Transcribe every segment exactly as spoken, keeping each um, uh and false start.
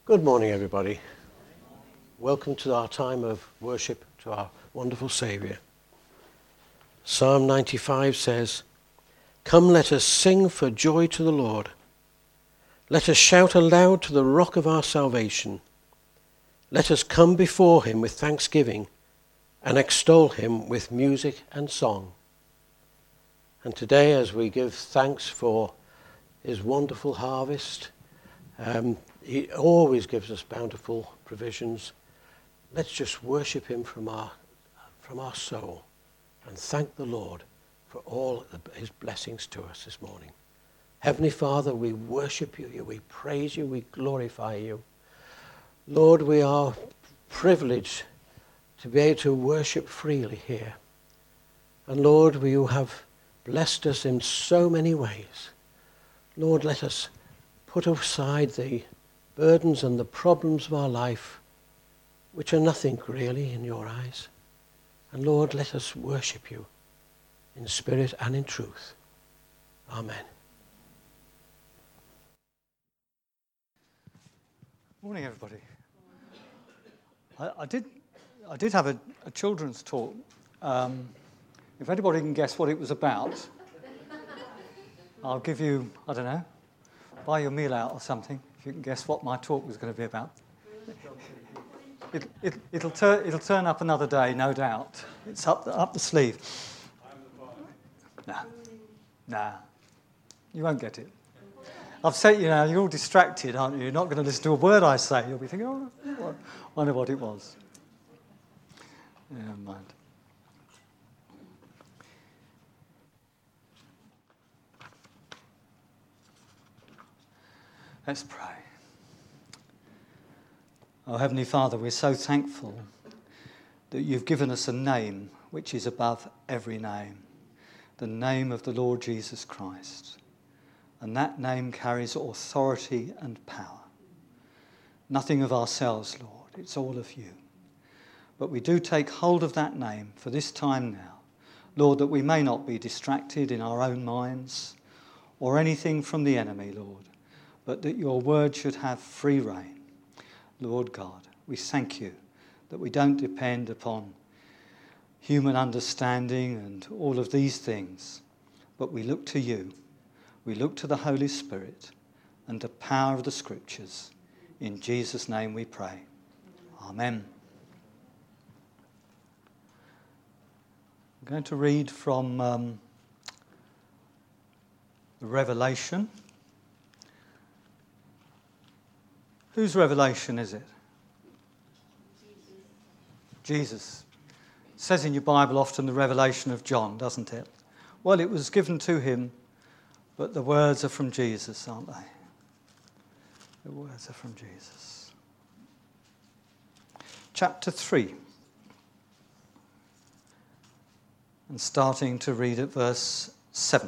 Good morning, everybody. Welcome to our time of worship to our wonderful Saviour. Psalm ninety-five says, "Come, let us sing for joy to the Lord. Let us shout aloud to the rock of our salvation. Let us come before him with thanksgiving and extol him with music and song." And today, as we give thanks for his wonderful harvest, um, he always gives us bountiful provisions. Let's just worship him from our from our soul and thank the Lord for all his blessings to us this morning. Heavenly Father, we worship you, we praise you, we glorify you. Lord, we are privileged to be able to worship freely here. And Lord, you have blessed us in so many ways. Lord, let us put aside the burdens and the problems of our life, which are nothing really in your eyes. And Lord, let us worship you in spirit and in truth. Amen. Morning, everybody. I, I did I did have a, a children's talk. Um, if anybody can guess what it was about, I'll give you, I don't know, buy your meal out or something, if you can guess what my talk was going to be about. It, it, it'll, tur- it'll turn up another day, no doubt. It's up the, up the sleeve. Nah, nah, you won't get it. I've said, you know, you're all distracted, aren't you? You're not going to listen to a word I say. You'll be thinking, oh, I wonder what it was. Never mind. Let's pray. Oh, Heavenly Father, we're so thankful that you've given us a name which is above every name, the name of the Lord Jesus Christ. And that name carries authority and power. Nothing of ourselves, Lord, it's all of you. But we do take hold of that name for this time now, Lord, that we may not be distracted in our own minds or anything from the enemy, Lord, but that your word should have free rein. Lord God, we thank you that we don't depend upon human understanding and all of these things, but we look to you. We look to the Holy Spirit and the power of the Scriptures. In Jesus' name we pray. Amen. I'm going to read from um, the Revelation. Whose revelation is it? Jesus. Jesus. It says in your Bible often the revelation of John, doesn't it? Well, it was given to him, but the words are from Jesus, aren't they? The words are from Jesus. Chapter three. And starting to read at verse seven.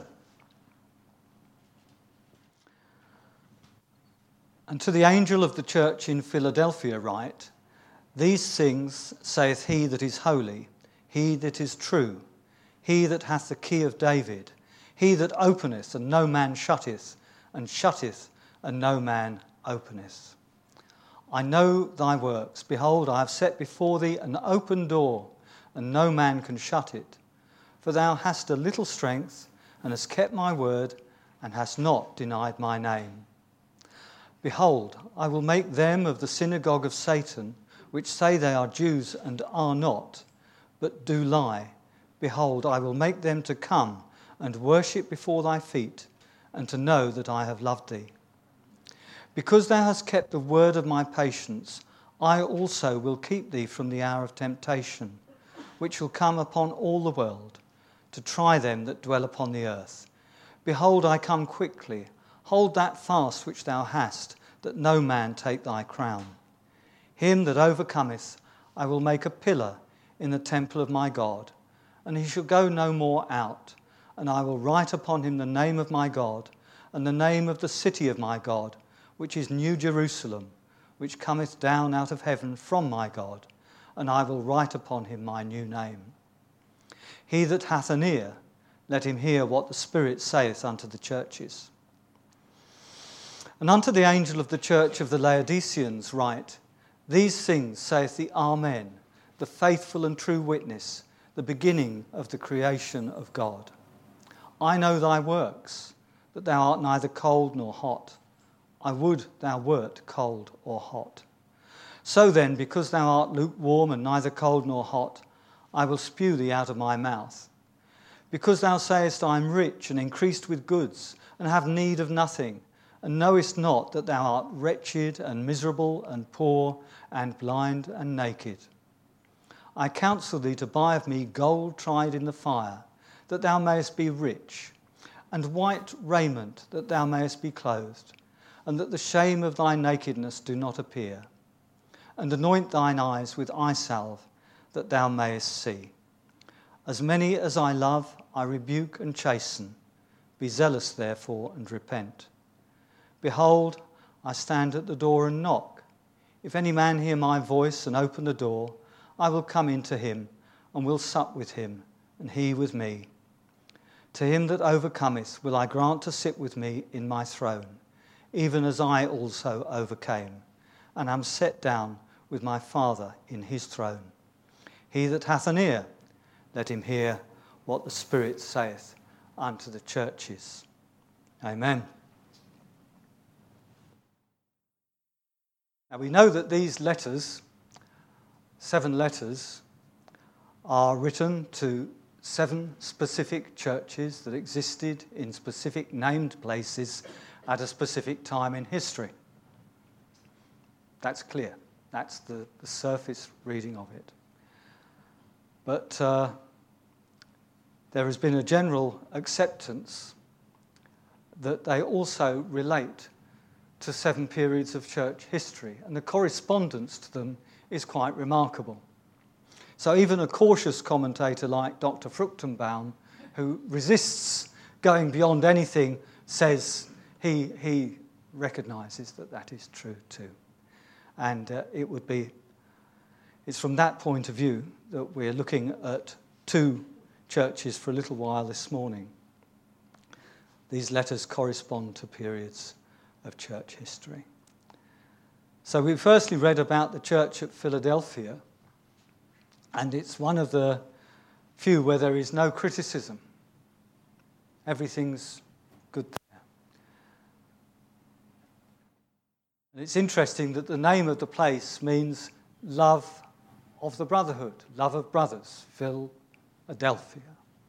"And to the angel of the church in Philadelphia write, These things saith he that is holy, he that is true, he that hath the key of David, he that openeth and no man shutteth, and shutteth and no man openeth. I know thy works. Behold, I have set before thee an open door, and no man can shut it. For thou hast a little strength, and hast kept my word, and hast not denied my name. Behold, I will make them of the synagogue of Satan, which say they are Jews and are not, but do lie. Behold, I will make them to come and worship before thy feet, and to know that I have loved thee. Because thou hast kept the word of my patience, I also will keep thee from the hour of temptation, which will come upon all the world, to try them that dwell upon the earth. Behold, I come quickly. Hold that fast which thou hast, that no man take thy crown. Him that overcometh I will make a pillar in the temple of my God, and he shall go no more out. And I will write upon him the name of my God, and the name of the city of my God, which is New Jerusalem, which cometh down out of heaven from my God, and I will write upon him my new name. He that hath an ear, let him hear what the Spirit saith unto the churches. And unto the angel of the church of the Laodiceans write, These things saith the Amen, the faithful and true witness, the beginning of the creation of God. I know thy works, that thou art neither cold nor hot. I would thou wert cold or hot. So then, because thou art lukewarm and neither cold nor hot, I will spew thee out of my mouth. Because thou sayest, I am rich and increased with goods, and have need of nothing, and knowest not that thou art wretched and miserable and poor and blind and naked. I counsel thee to buy of me gold tried in the fire, that thou mayest be rich, and white raiment, that thou mayest be clothed, and that the shame of thy nakedness do not appear. And anoint thine eyes with eye salve, that thou mayest see. As many as I love, I rebuke and chasten. Be zealous, therefore, and repent. Behold, I stand at the door and knock. If any man hear my voice and open the door, I will come into him, and will sup with him, and he with me. To him that overcometh will I grant to sit with me in my throne, even as I also overcame, and am set down with my Father in his throne. He that hath an ear, let him hear what the Spirit saith unto the churches. Amen. Now we know that these letters, seven letters, are written to seven specific churches that existed in specific named places at a specific time in history. That's clear. That's the, the surface reading of it. But uh, there has been a general acceptance that they also relate to seven periods of church history, and the correspondence to them is quite remarkable. So even a cautious commentator like Doctor Fruchtenbaum, who resists going beyond anything, says he, he recognises that that is true too. And uh, it would be, it's from that point of view that we're looking at two churches for a little while this morning. These letters correspond to periods of church history. So we firstly read about the church at Philadelphia, and it's one of the few where there is no criticism. Everything's good there. And it's interesting that the name of the place means love of the brotherhood, love of brothers, Philadelphia.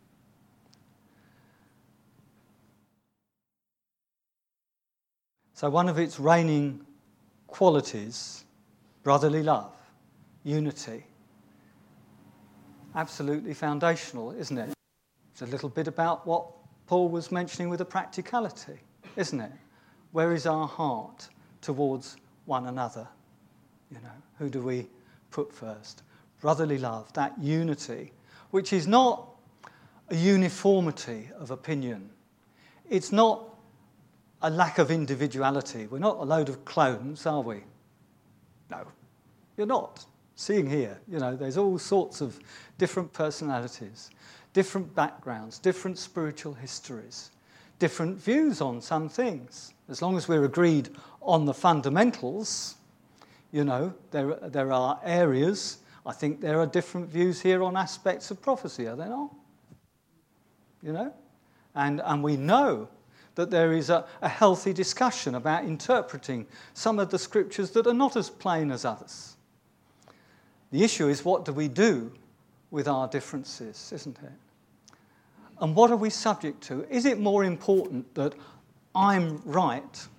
So one of its reigning qualities, brotherly love, unity, absolutely foundational, isn't it? It's a little bit about what Paul was mentioning with the practicality, isn't it? Where is our heart towards one another? You know, who do we put first? Brotherly love, that unity, which is not a uniformity of opinion. It's not a lack of individuality. We're not a load of clones, are we? No, you're not. Seeing here, you know, there's all sorts of different personalities, different backgrounds, different spiritual histories, different views on some things. As long as we're agreed on the fundamentals, you know, there, there are areas. I think there are different views here on aspects of prophecy, are there not? You know? And, and we know that there is a, a healthy discussion about interpreting some of the scriptures that are not as plain as others. The issue is, what do we do with our differences, isn't it? And what are we subject to? Is it more important that I'm right,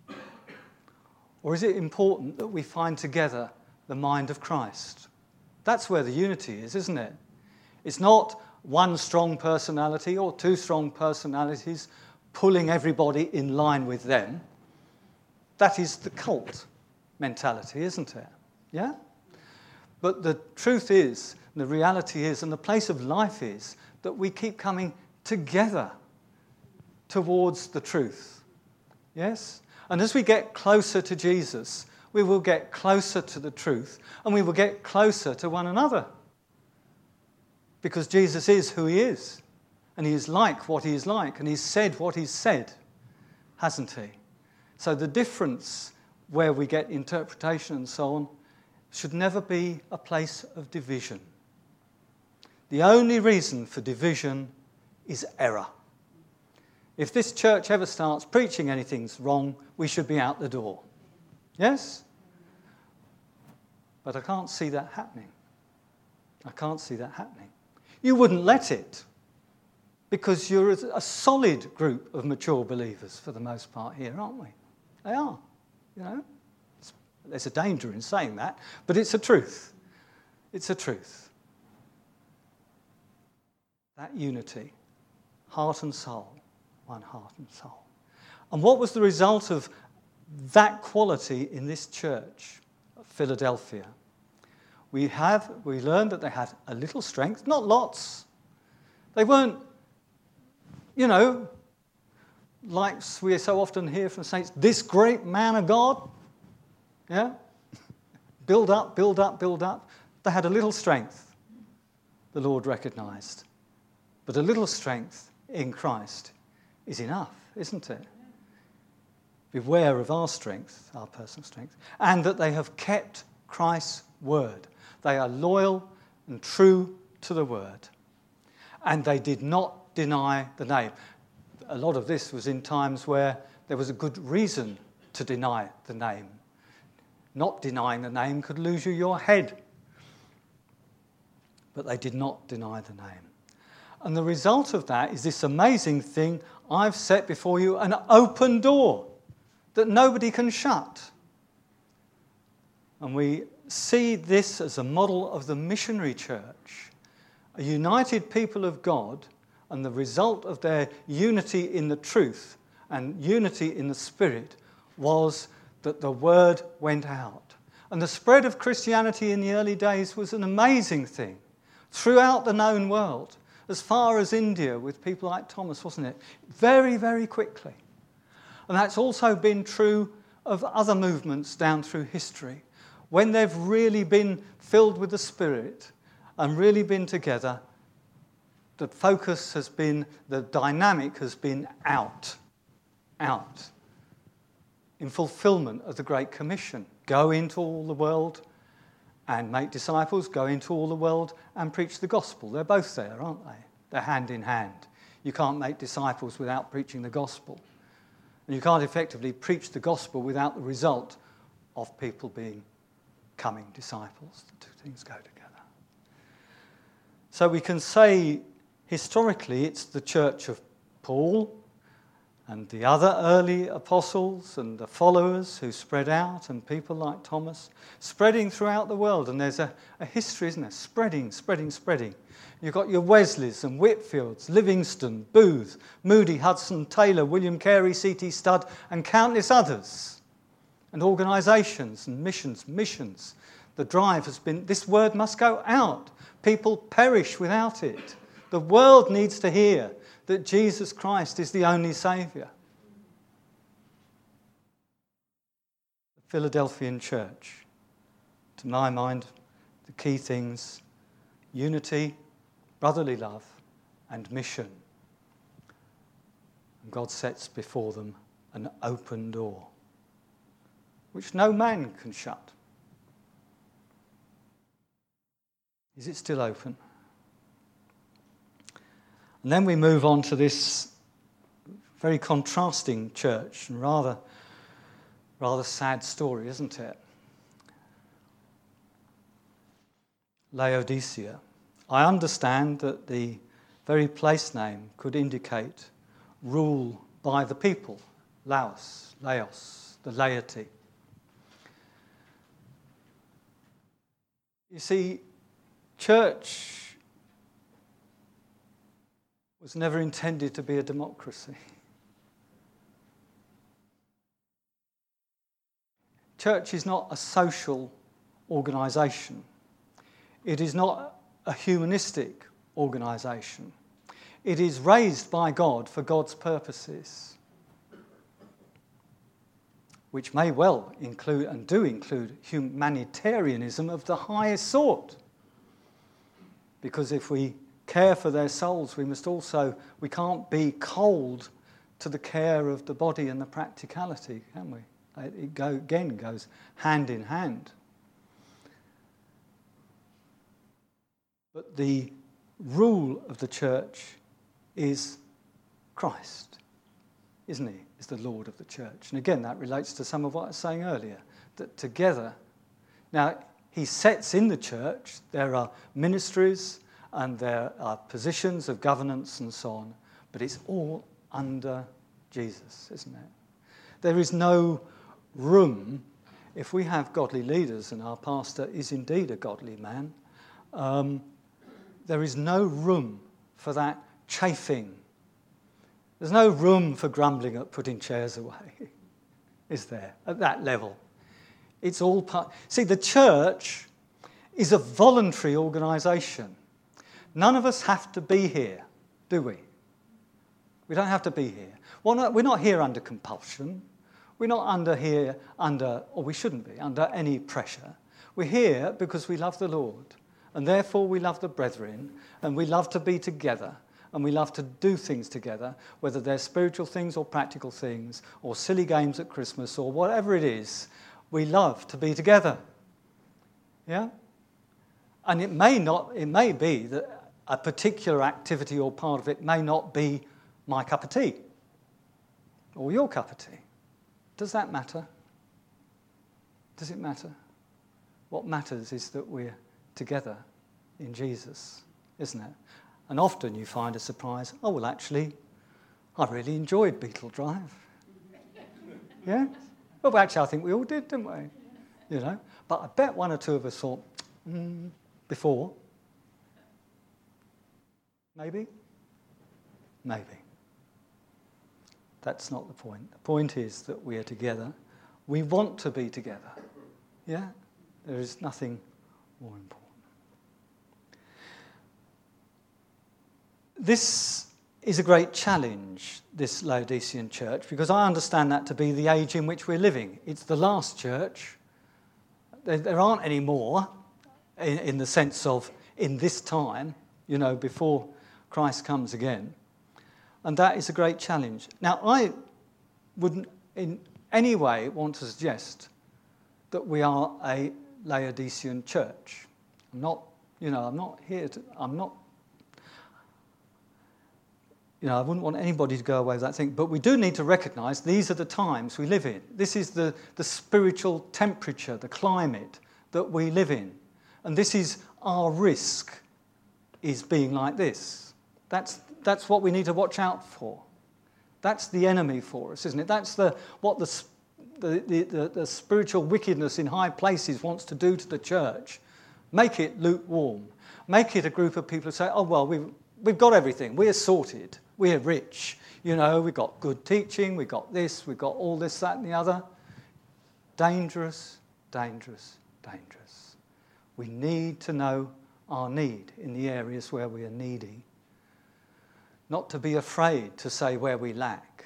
or is it important that we find together the mind of Christ? That's where the unity is, isn't it? It's not one strong personality or two strong personalities pulling everybody in line with them. That is the cult mentality, isn't it? Yeah? But the truth is, the reality is, and the place of life is, that we keep coming together towards the truth. Yes? And as we get closer to Jesus, we will get closer to the truth, and we will get closer to one another. Because Jesus is who he is, and he is like what he is like, and he's said what he's said, hasn't he? So the difference where we get interpretation and so on should never be a place of division. The only reason for division is error. If this church ever starts preaching anything's wrong, we should be out the door. Yes? But I can't see that happening. I can't see that happening. You wouldn't let it, because you're a solid group of mature believers for the most part here, aren't we? They are, you know. There's a danger in saying that, but it's a truth. It's a truth. That unity, heart and soul, one heart and soul. And what was the result of that quality in this church, Philadelphia? We have we learned that they had a little strength, not lots. They weren't, you know, like we so often hear from saints, this great man of God. Yeah? Build up, build up, build up. They had a little strength, the Lord recognised. But a little strength in Christ is enough, isn't it? Beware of our strength, our personal strength, and that they have kept Christ's word. They are loyal and true to the word. And they did not deny the name. A lot of this was in times where there was a good reason to deny the name. Not denying the name could lose you your head. But they did not deny the name. And the result of that is this amazing thing: I've set before you an open door that nobody can shut. And we see this as a model of the missionary church, a united people of God, and the result of their unity in the truth and unity in the Spirit was that the word went out. And the spread of Christianity in the early days was an amazing thing throughout the known world, as far as India with people like Thomas, wasn't it? Very, very quickly. And that's also been true of other movements down through history. When they've really been filled with the Spirit and really been together, the focus has been, the dynamic has been out, out, in fulfillment of the Great Commission. Go into all the world and make disciples, go into all the world and preach the gospel. They're both there, aren't they? They're hand in hand. You can't make disciples without preaching the gospel. And you can't effectively preach the gospel without the result of people being coming disciples. The two things go together. So we can say historically it's the church of Paul and the other early apostles and the followers who spread out, and people like Thomas, spreading throughout the world. And there's a, a history, isn't there? Spreading, spreading, spreading. You've got your Wesleys and Whitfields, Livingston, Booth, Moody, Hudson, Taylor, William Carey, C T Studd, and countless others. And organisations and missions, missions. The drive has been, this word must go out. People perish without it. The world needs to hear that Jesus Christ is the only Saviour. The Philadelphian church, to my mind, the key things: unity, brotherly love, and mission. And God sets before them an open door, which no man can shut. Is it still open? And then we move on to this very contrasting church, and rather, rather sad story, isn't it? Laodicea. I understand that the very place name could indicate rule by the people, Laos, Laos, the laity. You see, church was never intended to be a democracy. Church is not a social organisation. It is not a humanistic organisation. It is raised by God for God's purposes, which may well include, and do include, humanitarianism of the highest sort. Because if we care for their souls, we must also, we can't be cold to the care of the body and the practicality, can we? It go, again goes hand in hand. But the rule of the church is Christ, isn't he? Is the Lord of the church. And again, that relates to some of what I was saying earlier, that together, now he sets in the church, there are ministries and there are positions of governance and so on, but it's all under Jesus, isn't it? There is no room, if we have godly leaders, and our pastor is indeed a godly man, um, there is no room for that chafing. There's no room for grumbling at putting chairs away, is there, at that level? It's all part... See, the church is a voluntary organisation. None of us have to be here, do we? We don't have to be here. Well, no, we're not here under compulsion. We're not under here under, or we shouldn't be, under any pressure. We're here because we love the Lord, and therefore we love the brethren, and we love to be together, and we love to do things together, whether they're spiritual things or practical things, or silly games at Christmas, or whatever it is. We love to be together. Yeah? And it may not, it may be that a particular activity or part of it may not be my cup of tea, or your cup of tea. Does that matter? Does it matter? What matters is that we're together in Jesus, isn't it? And often you find a surprise, oh, well, actually, I really enjoyed Beetle Drive. Yeah? Well, actually, I think we all did, didn't we? You know? But I bet one or two of us thought, mm, before. Maybe? Maybe. That's not the point. The point is that we are together. We want to be together. Yeah? There is nothing more important. This is a great challenge, this Laodicean church, because I understand that to be the age in which we're living. It's the last church. There, there aren't any more in, in the sense of in this time, you know, before Christ comes again. And that is a great challenge. Now, I wouldn't in any way want to suggest that we are a Laodicean church. I'm not, you know, I'm not here to, I'm not, you know, I wouldn't want anybody to go away with that thing. But we do need to recognise these are the times we live in. This is the, the spiritual temperature, the climate that we live in. And this is our risk, is being like this. That's That's what we need to watch out for. That's the enemy for us, isn't it? That's the what the, the, the, the spiritual wickedness in high places wants to do to the church. Make it lukewarm. Make it a group of people who say, oh, well, we've, we've got everything. We're sorted. We're rich. You know, we've got good teaching. We've got this. We've got all this, that, and the other. Dangerous, dangerous, dangerous. We need to know our need in the areas where we are needy. Not to be afraid to say where we lack.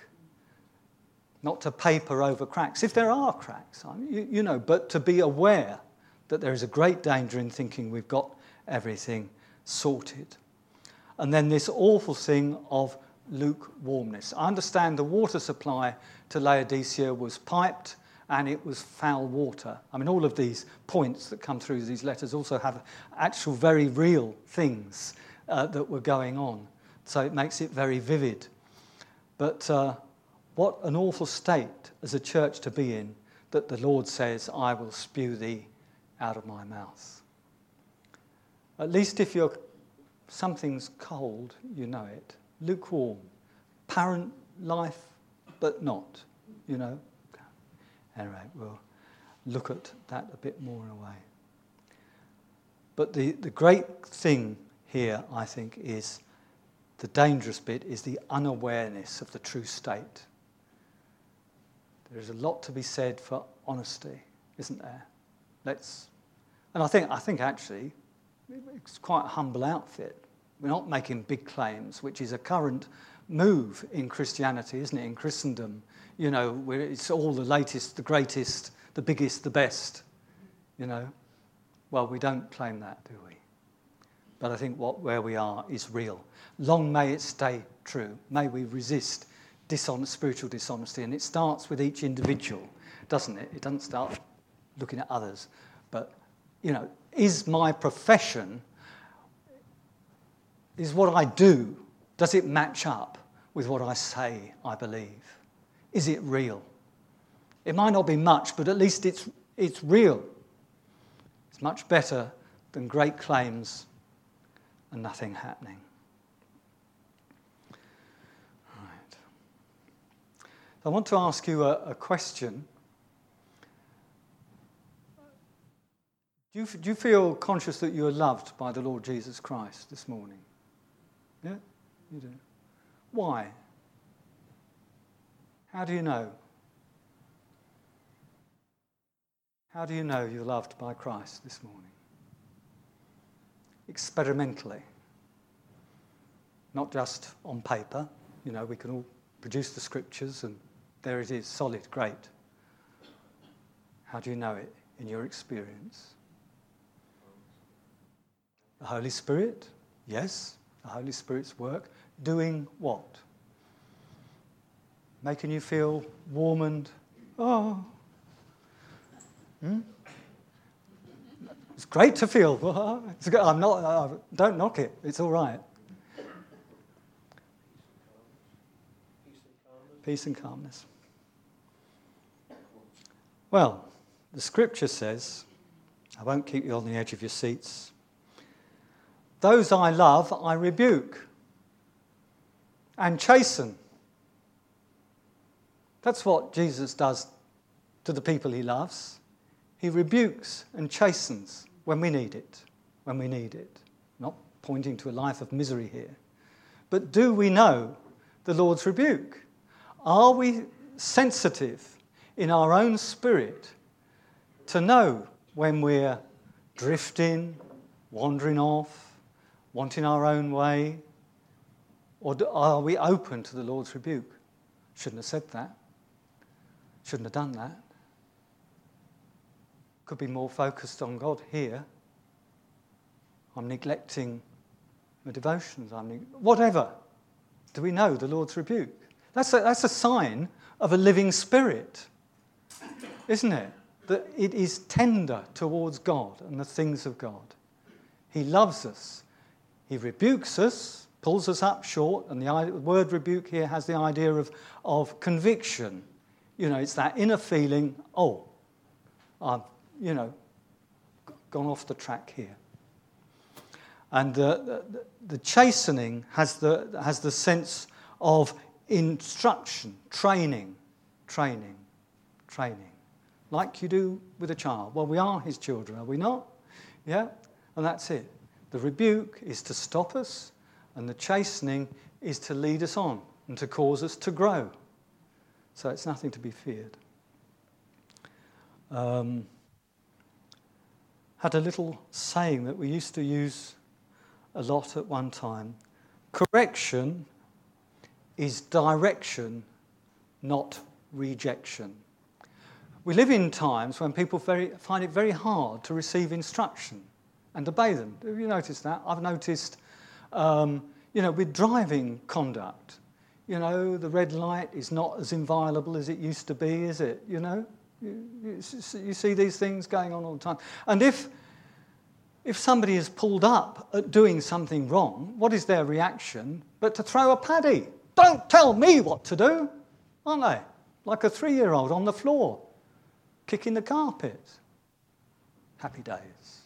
Not to paper over cracks, if there are cracks, I mean, you, you know, but to be aware that there is a great danger in thinking we've got everything sorted. And then this awful thing of lukewarmness. I understand the water supply to Laodicea was piped and it was foul water. I mean, all of these points that come through these letters also have actual very real things uh, that were going on. So it makes it very vivid. But uh, what an awful state as a church to be in, that the Lord says, I will spew thee out of my mouth. At least if you're something's cold, you know it. Lukewarm. Parent life, but not, you know. Anyway, we'll look at that a bit more in a way. But the, the great thing here, I think, is the dangerous bit is the unawareness of the true state. There is a lot to be said for honesty, isn't there? Let's, and I think I think actually it's quite a humble outfit. We're not making big claims, which is a current move in Christianity, isn't it? In Christendom, you know, where it's all the latest, the greatest, the biggest, the best. You know, well, we don't claim that, do we? But I think what where we are is real. Long may it stay true. May we resist dishonest, spiritual dishonesty, and it starts with each individual, doesn't it? It doesn't start looking at others. But, you know, is my profession, is what I do, does it match up with what I say I believe? Is it real? It might not be much, but at least it's it's real. It's much better than great claims and nothing happening. Right. I want to ask you a, a question. Do you, do you feel conscious that you are loved by the Lord Jesus Christ this morning? Yeah, you do. Why? How do you know? How do you know you're loved by Christ this morning? Experimentally. Not just on paper. You know, we can all produce the scriptures and there it is, solid, great. How do you know it in your experience? The Holy Spirit? Yes, the Holy Spirit's work. Doing what? Making you feel warm and, oh. Hmm? It's great to feel. Oh, it's good. I'm not. Uh, don't knock it. It's all right. Peace and calmness. Well, the scripture says, I won't keep you on the edge of your seats. Those I love, I rebuke and chasten. That's what Jesus does to the people he loves. He rebukes and chastens when we need it, when we need it. Not pointing to a life of misery here. But do we know the Lord's rebuke? Are we sensitive in our own spirit to know when we're drifting, wandering off, wanting our own way? Or are we open to the Lord's rebuke? Shouldn't have said that. Shouldn't have done that. Could be more focused on God here. I'm neglecting my devotions. I'm neg- whatever. Do we know the Lord's rebuke? That's a, that's a sign of a living spirit, isn't it? That it is tender towards God and the things of God. He loves us. He rebukes us, pulls us up short, and the word rebuke here has the idea of, of conviction. You know, it's that inner feeling, oh, I've you know, gone off the track here. And the, the, the chastening has the, has the sense of instruction, training, training, training. Like you do with a child. Well, we are his children, are we not? Yeah? And that's it. The rebuke is to stop us, and the chastening is to lead us on and to cause us to grow. So it's nothing to be feared. Um... had a little saying that we used to use a lot at one time. Correction is direction, not rejection. We live in times when people very, find it very hard to receive instruction and obey them. Have you noticed that? I've noticed, um, you know, with driving conduct, you know, the red light is not as inviolable as it used to be, is it? You know? You, you, you see these things going on all the time. And if if somebody is pulled up at doing something wrong, what is their reaction but to throw a paddy? Don't tell me what to do, aren't they? Like a three-year-old on the floor, kicking the carpet. Happy days.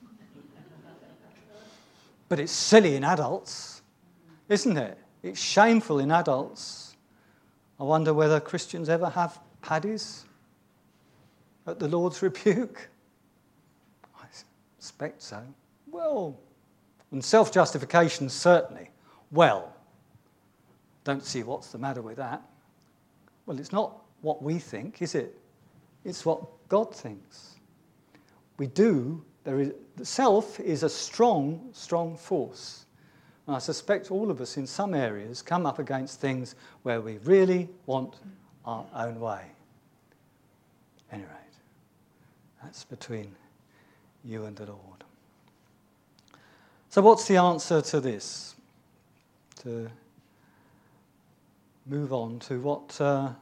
But it's silly in adults, isn't it? It's shameful in adults. I wonder whether Christians ever have paddies at the Lord's rebuke? I suspect so. Well, and self-justification certainly. Well, don't see what's the matter with that. Well, it's not what we think, is it? It's what God thinks. We do, there is, the self is a strong, strong force. And I suspect all of us in some areas come up against things where we really want our own way. Anyway. That's between you and the Lord. So what's the answer to this? To move on to what uh,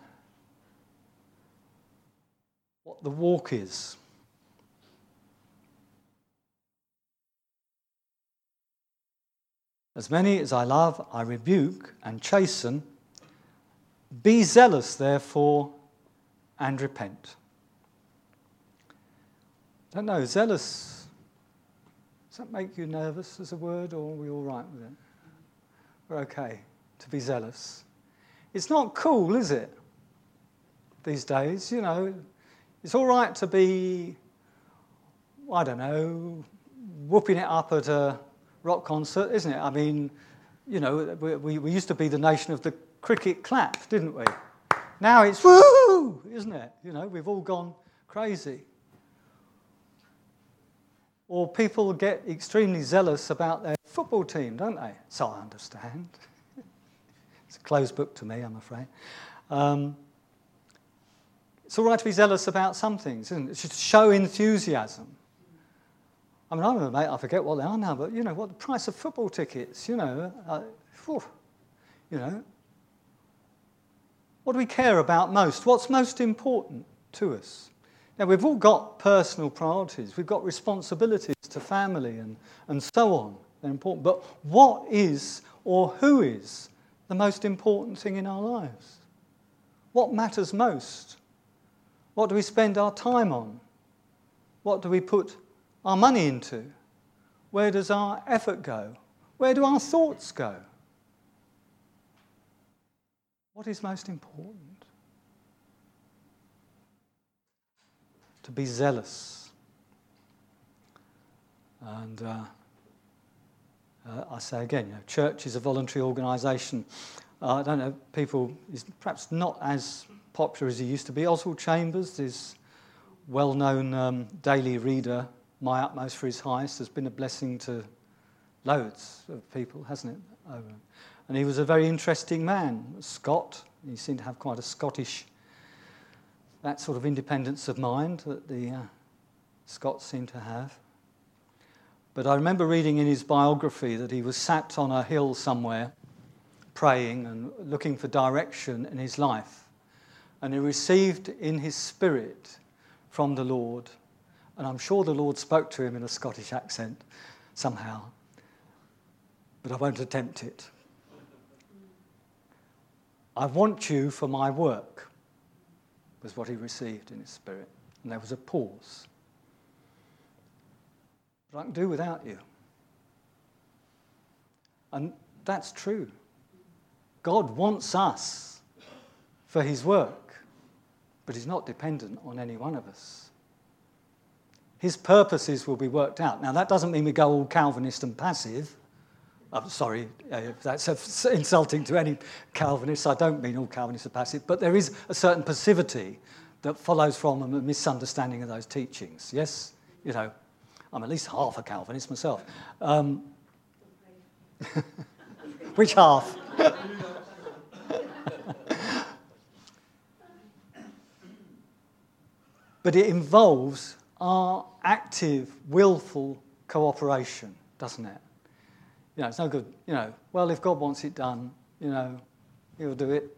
what the walk is. As many as I love, I rebuke and chasten. Be zealous, therefore, and repent. I don't know, zealous, does that make you nervous as a word, or are we all right with it? We're okay to be zealous. It's not cool, is it, these days? You know, it's all right to be, I don't know, whooping it up at a rock concert, isn't it? I mean, you know, we, we used to be the nation of the cricket clap, didn't we? Now it's woo, isn't it? You know, we've all gone crazy. Or people get extremely zealous about their football team, don't they? So I understand. It's a closed book to me, I'm afraid. Um, it's all right to be zealous about some things, isn't it? It should show enthusiasm. I mean, I don't know, mate, I forget what they are now, but, you know, what the price of football tickets, you know, uh, whew, you know. What do we care about most? What's most important to us? Now, we've all got personal priorities. We've got responsibilities to family and, and so on. They're important. But what is or who is the most important thing in our lives? What matters most? What do we spend our time on? What do we put our money into? Where does our effort go? Where do our thoughts go? What is most important? To be zealous. And uh, uh, I say again, you know, church is a voluntary organisation. Uh, I don't know, people is perhaps not as popular as he used to be. Oswald Chambers, this well-known um, daily reader, My Utmost for His Highest, has been a blessing to loads of people, hasn't it? Over. And he was a very interesting man, a Scot. He seemed to have quite a Scottish, that sort of independence of mind that the uh, Scots seem to have. But I remember reading in his biography that he was sat on a hill somewhere, praying and looking for direction in his life. And he received in his spirit from the Lord, and I'm sure the Lord spoke to him in a Scottish accent somehow, but I won't attempt it. I want you for my work, was what he received in his spirit. And there was a pause. But I can do without you. And that's true. God wants us for his work, but he's not dependent on any one of us. His purposes will be worked out. Now, that doesn't mean we go all Calvinist and passive. I'm sorry if that's insulting to any Calvinists. I don't mean all Calvinists are passive, but there is a certain passivity that follows from a misunderstanding of those teachings. Yes, you know, I'm at least half a Calvinist myself. Um, which half? But it involves our active, willful cooperation, doesn't it? You know, it's no good, you know, well, if God wants it done, you know, he'll do it.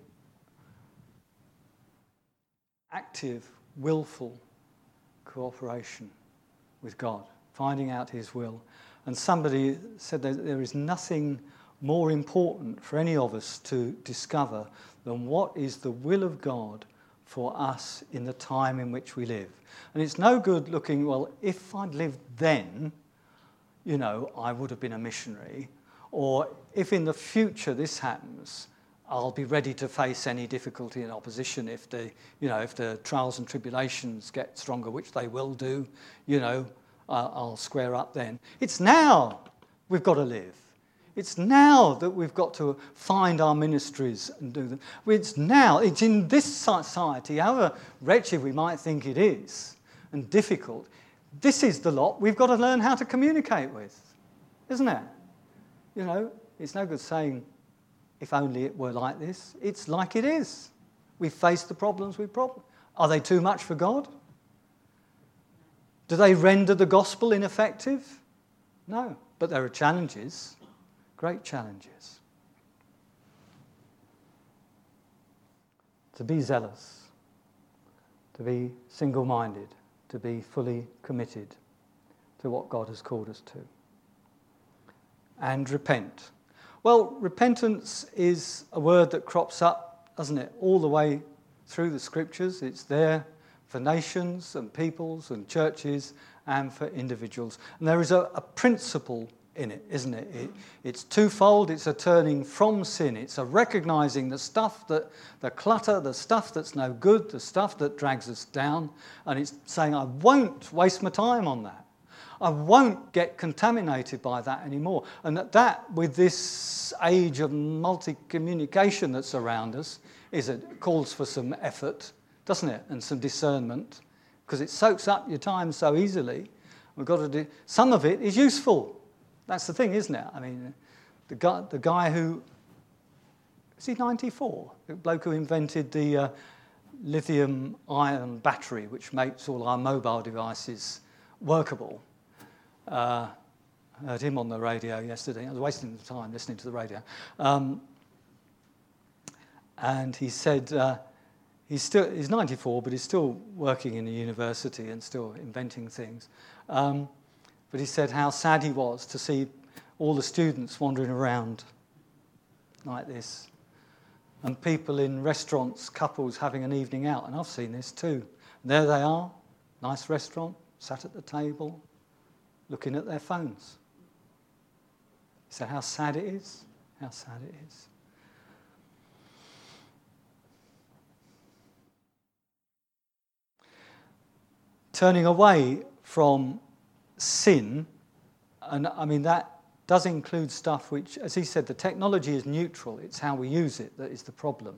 Active, willful cooperation with God, finding out his will. And somebody said that there is nothing more important for any of us to discover than what is the will of God for us in the time in which we live. And it's no good looking, well, if I'd lived then, you know, I would have been a missionary, or if in the future this happens, I'll be ready to face any difficulty and opposition if the, you know, if the trials and tribulations get stronger, which they will do, you know, uh, I'll square up then. It's now we've got to live. It's now that we've got to find our ministries and do them. It's now, it's in this society, however wretched we might think it is, and difficult, this is the lot we've got to learn how to communicate with, isn't it? You know, it's no good saying, if only it were like this. It's like it is. We face the problems with problems. Are they too much for God? Do they render the gospel ineffective? No, but there are challenges, great challenges. to be zealous, to be single-minded, to be fully committed to what God has called us to. And repent. Well, repentance is a word that crops up, doesn't it, all the way through the scriptures. It's there for nations and peoples and churches and for individuals. And there is a, a principle in it, isn't it? it? It's twofold. It's a turning from sin. It's a recognizing the stuff that, the clutter, the stuff that's no good, the stuff that drags us down. And it's saying, I won't waste my time on that. I won't get contaminated by that anymore. And that, that with this age of multi-communication that's around us, is it calls for some effort, doesn't it? And some discernment, because it soaks up your time so easily. We've got to do, some of it is useful. That's the thing, isn't it? I mean, the guy, the guy who, is he ninety-four? The bloke who invented the uh, lithium-ion battery, which makes all our mobile devices workable. Uh, I heard him on the radio yesterday. I was wasting the time listening to the radio. Um, and he said uh, he's still he's ninety-four, but he's still working in a university and still inventing things. Um, But he said how sad he was to see all the students wandering around like this, and people in restaurants, couples having an evening out, and I've seen this too. And there they are, nice restaurant, sat at the table, looking at their phones. He said how sad it is, how sad it is. Turning away from sin, and I mean that does include stuff which, as he said, the technology is neutral. It's how we use it that is the problem.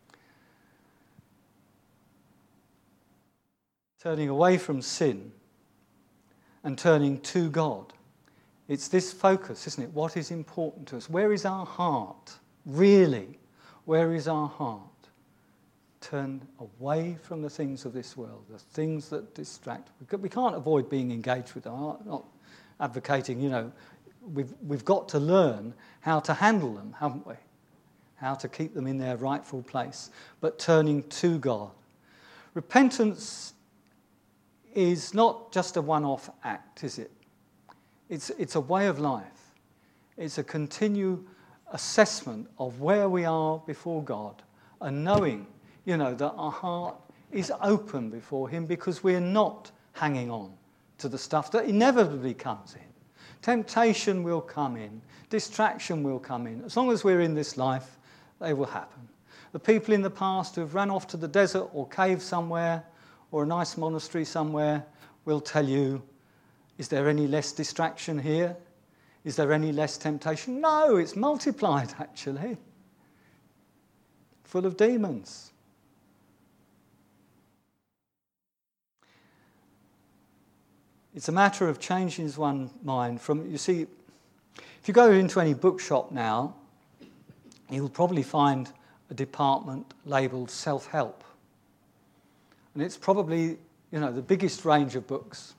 Turning away from sin and turning to God. It's this focus, isn't it? What is important to us? Where is our heart? Really, where is our heart? Turn away from the things of this world, the things that distract. We can't avoid being engaged with them. I'm not advocating, you know, we've, we've got to learn how to handle them, haven't we? How to keep them in their rightful place, but turning to God. Repentance is not just a one-off act, is it? It's, it's a way of life. It's a continued assessment of where we are before God and knowing, you know, that our heart is open before him because we're not hanging on to the stuff that inevitably comes in. Temptation will come in. Distraction will come in. As long as we're in this life, they will happen. The people in the past who've run off to the desert or cave somewhere or a nice monastery somewhere will tell you, is there any less distraction here? Is there any less temptation? No, it's multiplied actually. Full of demons. It's a matter of changing one's mind from, you see, if you go into any bookshop now, you'll probably find a department labelled self-help. And it's probably, you know, the biggest range of books.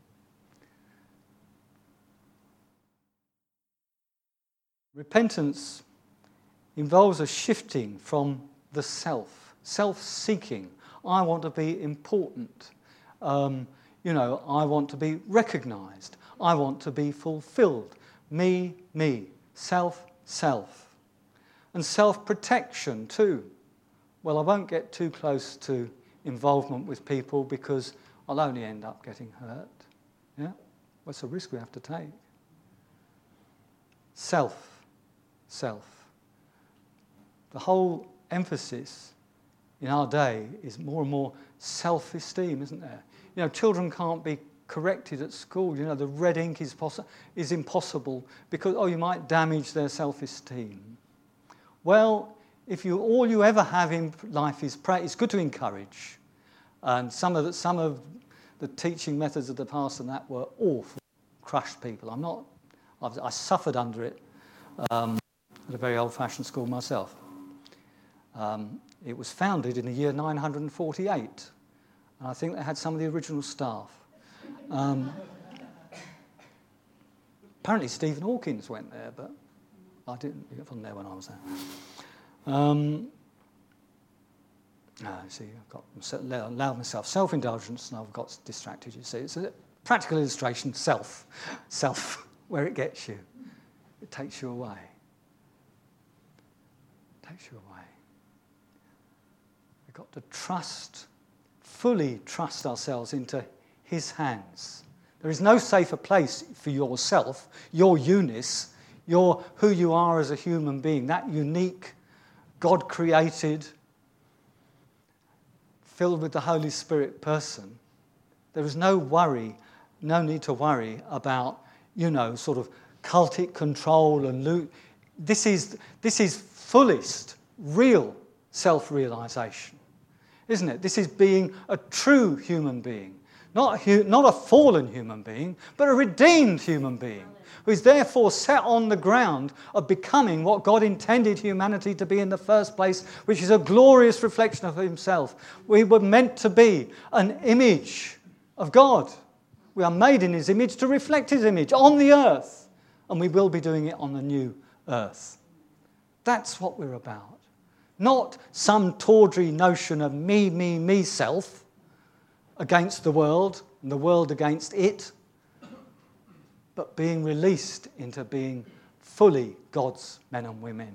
Repentance involves a shifting from the self, self-seeking. I want to be important. Um, You know, I want to be recognised. I want to be fulfilled. Me, me. Self, self. And self-protection too. Well, I won't get too close to involvement with people because I'll only end up getting hurt. Yeah? What's the risk we have to take? Self, self. The whole emphasis in our day is more and more self-esteem, isn't there? You know, children can't be corrected at school. You know, the red ink is, poss- is impossible because, oh, you might damage their self-esteem. Well, if you all you ever have in life is praise, it's good to encourage. And some of the, some of the teaching methods of the past and that were awful, crushed people. I'm not, I've, I suffered under it um, at a very old-fashioned school myself. Um, it was founded in the year nine hundred forty-eight. And I think they had some of the original staff. Um, apparently Stephen Hawkins went there, but I didn't. It wasn't there when I was there. Um, Ah, see, I've got allowed myself self-indulgence and I've got distracted, you see. It's a practical illustration, self, self, where it gets you. It takes you away. It takes you away. We've got to trust, fully trust ourselves into his hands. There is no safer place for yourself, your Eunice, your who you are as a human being, that unique, God-created, filled with the Holy Spirit person. There is no worry, no need to worry about, you know, sort of cultic control and loot. This is, this is fullest, real self-realization, isn't it? This is being a true human being. Not a, hu- not a fallen human being, but a redeemed human being, who is therefore set on the ground of becoming what God intended humanity to be in the first place, which is a glorious reflection of himself. We were meant to be an image of God. We are made in his image to reflect his image on the earth, and we will be doing it on the new earth. That's what we're about. Not some tawdry notion of me, me, me self against the world and the world against it, but being released into being fully God's men and women.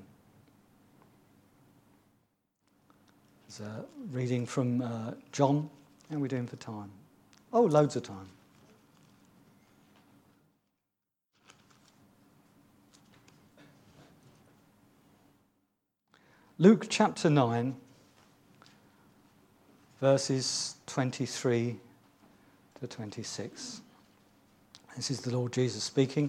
There's a reading from uh, John. How are we doing for time? Oh, loads of time. Luke chapter nine, verses twenty-three to twenty-six. This is the Lord Jesus speaking.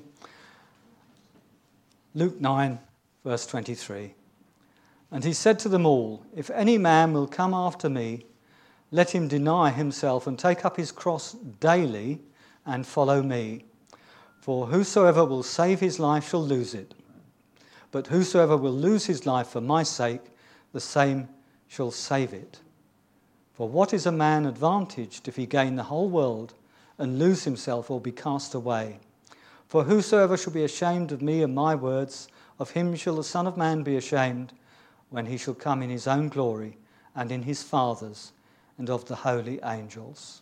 Luke nine, verse twenty-three. And he said to them all, if any man will come after me, let him deny himself and take up his cross daily and follow me. For whosoever will save his life shall lose it. But whosoever will lose his life for my sake, the same shall save it. For what is a man advantaged if he gain the whole world and lose himself or be cast away? For whosoever shall be ashamed of me and my words, of him shall the Son of Man be ashamed when he shall come in his own glory and in his Father's and of the holy angels.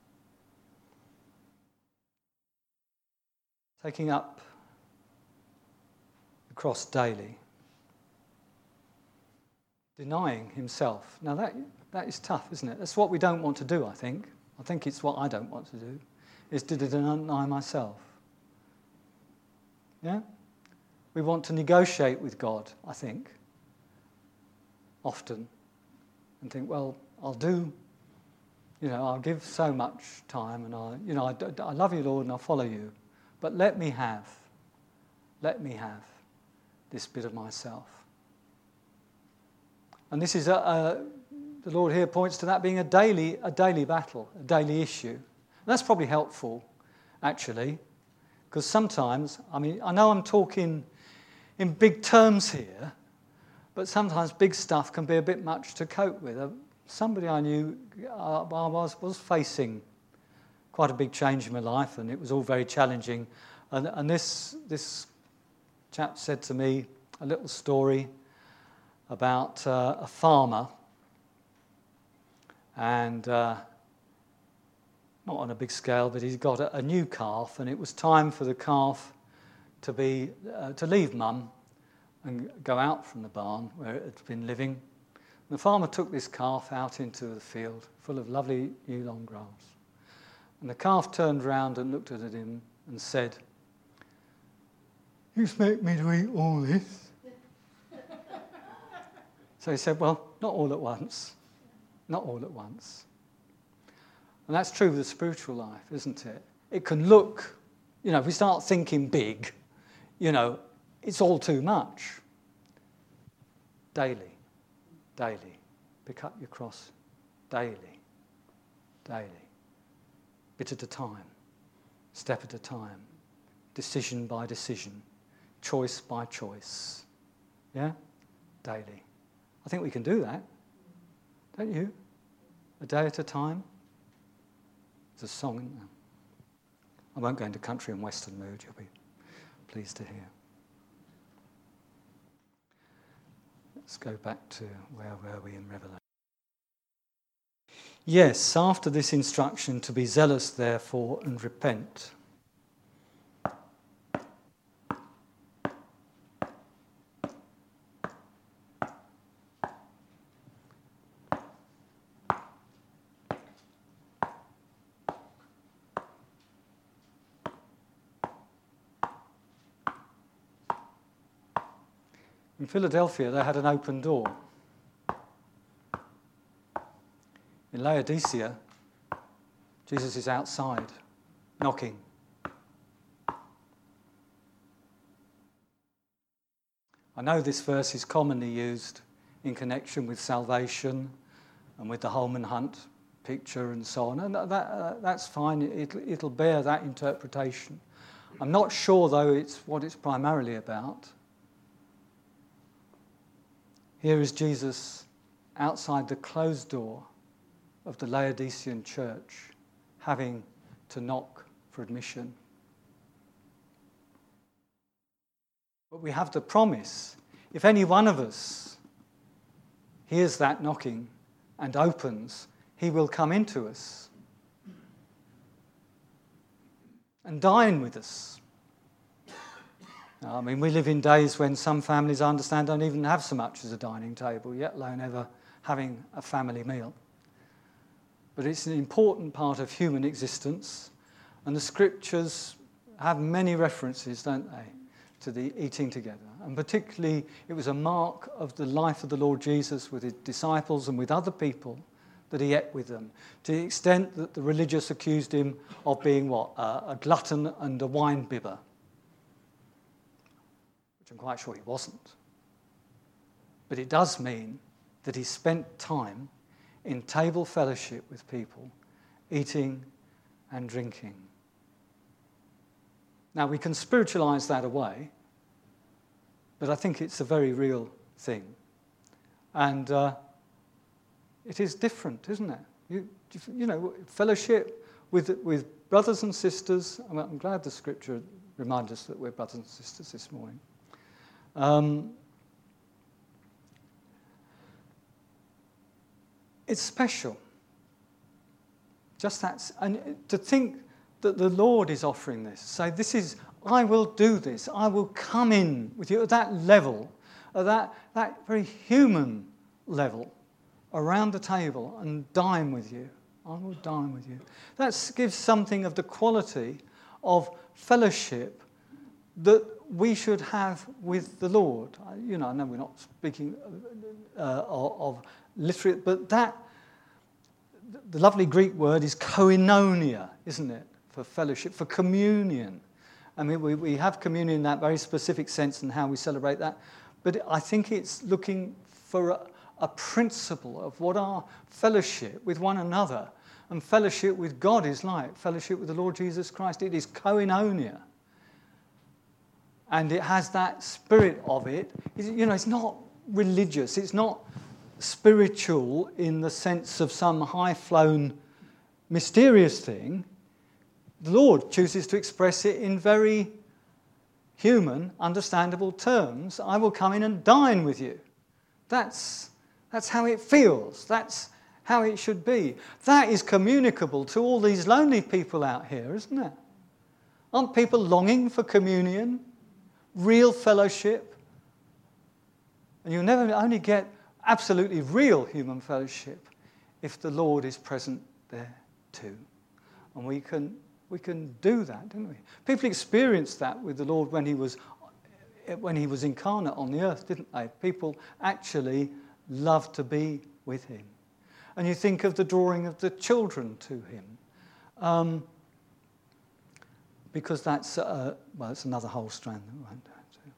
Taking up the cross daily. Denying himself. Now that that is tough, isn't it? That's what we don't want to do, I think. I think it's what I don't want to do, is to deny myself. Yeah? We want to negotiate with God, I think, often, and think, well, I'll do, you know, I'll give so much time, and I, you know, I, I love you, Lord, and I'll follow you, but let me have, let me have this bit of myself. And this is a, a the Lord here points to that being a daily, a daily battle, a daily issue. And that's probably helpful, actually, because sometimes, I mean, I know I'm talking in big terms here, but sometimes big stuff can be a bit much to cope with. Uh, somebody I knew, uh, I was, was facing quite a big change in my life, and it was all very challenging. And, and this, this chap said to me a little story about uh, a farmer, and uh, not on a big scale, but he's got a, a new calf, and it was time for the calf to be uh, to leave mum and go out from the barn where it had been living. And the farmer took this calf out into the field full of lovely new long grass. And the calf turned round and looked at him and said, "You expect me to eat all this?" So he said, "Well, not all at once. Not all at once." And that's true with the spiritual life, isn't it? It can look, you know, if we start thinking big, you know, it's all too much. Daily, daily. Pick up your cross daily, daily. Bit at a time, step at a time, decision by decision, choice by choice. Yeah? Daily. I think we can do that. Don't you? A day at a time. There's a song, isn't there? I won't go into country and western mood, you'll be pleased to hear. Let's go back to where were we in Revelation. Yes, after this instruction to be zealous, therefore, and repent. In Philadelphia, they had an open door. In Laodicea, Jesus is outside, knocking. I know this verse is commonly used in connection with salvation and with the Holman Hunt picture and so on, and that, uh, that's fine. It'll, it'll bear that interpretation. I'm not sure, though, it's what it's primarily about. Here is Jesus outside the closed door of the Laodicean church, having to knock for admission. But we have the promise, if any one of us hears that knocking and opens, he will come into us and dine with us. I mean, we live in days when some families, I understand, don't even have so much as a dining table, yet alone ever having a family meal. But it's an important part of human existence, and the scriptures have many references, don't they, to the eating together. And particularly, it was a mark of the life of the Lord Jesus with his disciples and with other people that he ate with them, to the extent that the religious accused him of being what? A, a glutton and a wine bibber. Which I'm quite sure he wasn't. But it does mean that he spent time in table fellowship with people, eating and drinking. Now, we can spiritualize that away, but I think it's a very real thing. And uh, it is different, isn't it? You, you know, fellowship with, with brothers and sisters. I'm, I'm glad the scripture reminds us that we're brothers and sisters this morning. Um, it's special. Just that, and to think that the Lord is offering this, say, this is, I will do this, I will come in with you at that level, at that, that very human level, around the table and dine with you. I will dine with you. That gives something of the quality of fellowship that we should have with the Lord. You know, I know we're not speaking uh, of, of literate, but that, the lovely Greek word is koinonia, isn't it? For fellowship, for communion. I mean, we, we have communion in that very specific sense and how we celebrate that. But I think it's looking for a, a principle of what our fellowship with one another and fellowship with God is like. Fellowship with the Lord Jesus Christ. It is koinonia. And it has that spirit of it. You know, it's not religious. It's not spiritual in the sense of some high-flown, mysterious thing. The Lord chooses to express it in very human, understandable terms. I will come in and dine with you. That's, that's how it feels. That's how it should be. That is communicable to all these lonely people out here, isn't it? Aren't people longing for communion? Real fellowship? And you'll never only get absolutely real human fellowship if the Lord is present there too. And we can we can do that, don't we? People experienced that with the Lord when he was when he was incarnate on the earth, didn't they? People actually loved to be with him. And you think of the drawing of the children to him. Um, because that's, uh, well, it's another whole strand that we won't go into.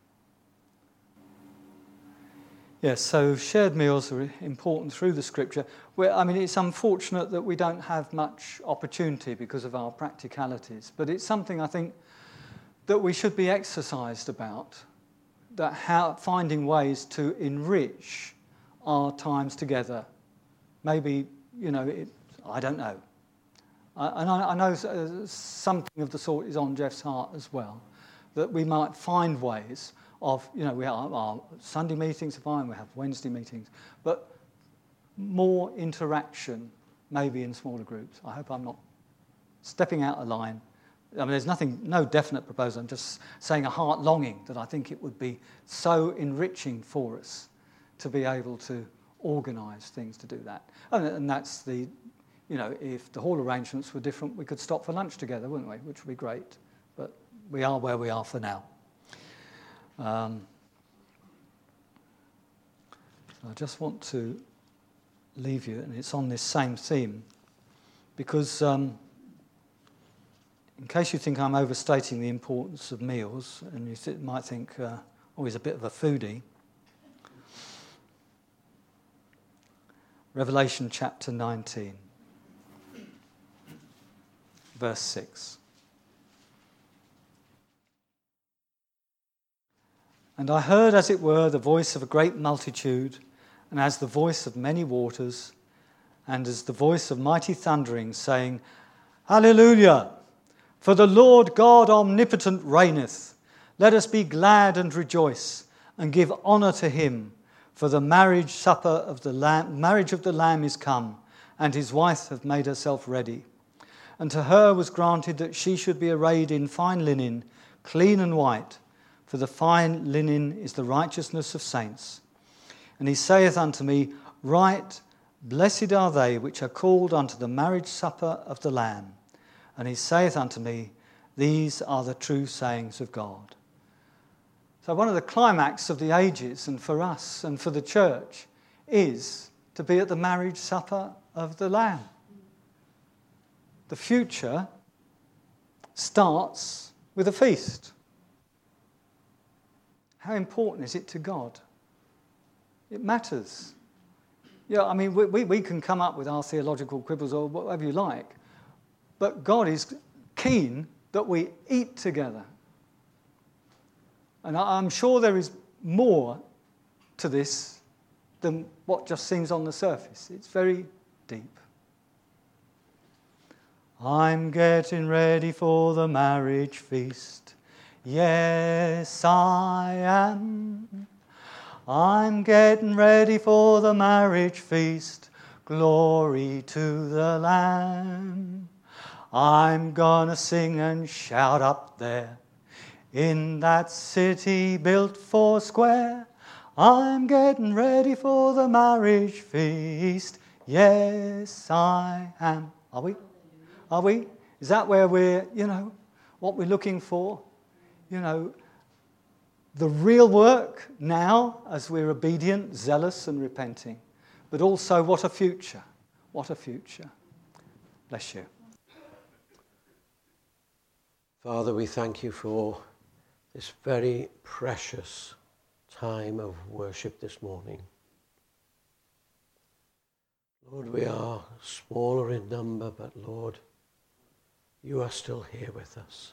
Yes, so shared meals are important through the scripture. Where, I mean, it's unfortunate that we don't have much opportunity because of our practicalities, but it's something I think that we should be exercised about, that how finding ways to enrich our times together. Maybe, you know, it, I don't know. I, and I, I know something of the sort is on Jeff's heart as well, that we might find ways of, you know, we have our Sunday meetings are fine, we have Wednesday meetings, but more interaction maybe in smaller groups. I hope I'm not stepping out of line. I mean, there's nothing, no definite proposal. I'm just saying a heart longing that I think it would be so enriching for us to be able to organise things to do that. And, and that's the, you know, if the hall arrangements were different, we could stop for lunch together, wouldn't we? Which would be great. But we are where we are for now. Um, I just want to leave you, and it's on this same theme, because um, in case you think I'm overstating the importance of meals, and you th- might think, uh, oh, he's a bit of a foodie, Revelation chapter nineteen, verse six. And I heard, as it were, the voice of a great multitude, and as the voice of many waters, and as the voice of mighty thundering, saying, Hallelujah! For the Lord God omnipotent reigneth. Let us be glad and rejoice, and give honour to him. For the marriage supper of the Lamb, marriage of the Lamb is come, and his wife hath made herself ready. And to her was granted that she should be arrayed in fine linen, clean and white, for the fine linen is the righteousness of saints. And he saith unto me, Right, blessed are they which are called unto the marriage supper of the Lamb. And he saith unto me, These are the true sayings of God. So one of the climax of the ages, and for us and for the church, is to be at the marriage supper of the Lamb. The future starts with a feast. How important is it to God? It matters. Yeah, I mean, we, we, we can come up with our theological quibbles or whatever you like, but God is keen that we eat together. And I'm sure there is more to this than what just seems on the surface. It's very deep. I'm getting ready for the marriage feast. Yes, I am. I'm getting ready for the marriage feast. Glory to the Lamb. I'm gonna sing and shout up there. In that city built four square, I'm getting ready for the marriage feast. Yes, I am. Are we? Are we? Is that where we're, you know, what we're looking for? You know, the real work now as we're obedient, zealous and repenting. But also what a future. What a future. Bless you. Father, we thank you for this very precious time of worship this morning. Lord, we are smaller in number, but Lord, you are still here with us.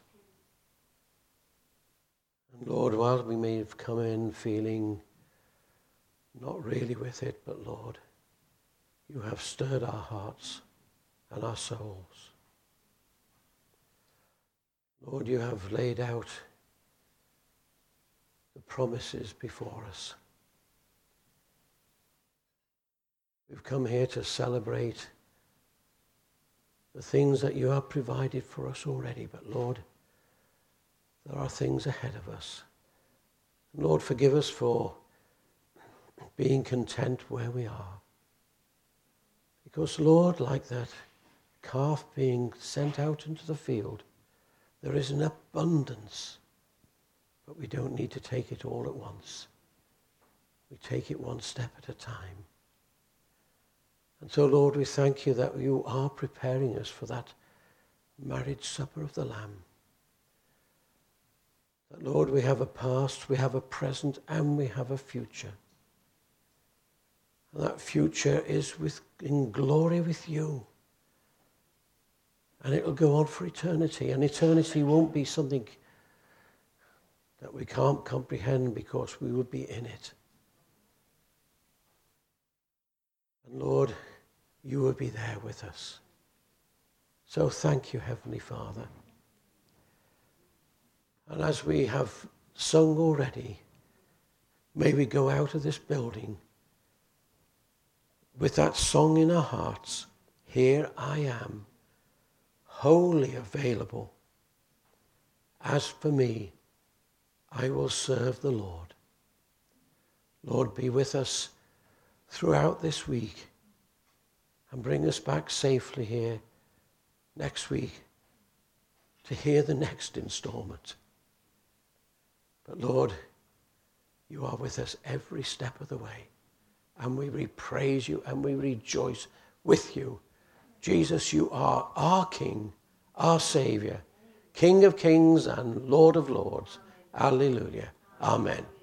And Lord, while we may have come in feeling not really with it, but Lord, you have stirred our hearts and our souls. Lord, you have laid out the promises before us. We've come here to celebrate the things that you have provided for us already, but Lord, there are things ahead of us. Lord, forgive us for being content where we are. Because, Lord, like that calf being sent out into the field, there is an abundance, but we don't need to take it all at once. We take it one step at a time. And so, Lord, we thank you that you are preparing us for that marriage supper of the Lamb. That, Lord, we have a past, we have a present, and we have a future. And that future is with, in glory with you. And it will go on for eternity. And eternity won't be something that we can't comprehend because we will be in it. And Lord, you will be there with us. So thank you, Heavenly Father. And as we have sung already, may we go out of this building with that song in our hearts. here I am, wholly available. As for me, I will serve the Lord. Lord, be with us throughout this week and bring us back safely here next week to hear the next installment. But Lord, you are with us every step of the way, and we praise you and we rejoice with you. Jesus, you are our King, our Saviour, King of kings and Lord of lords. Alleluia. Amen.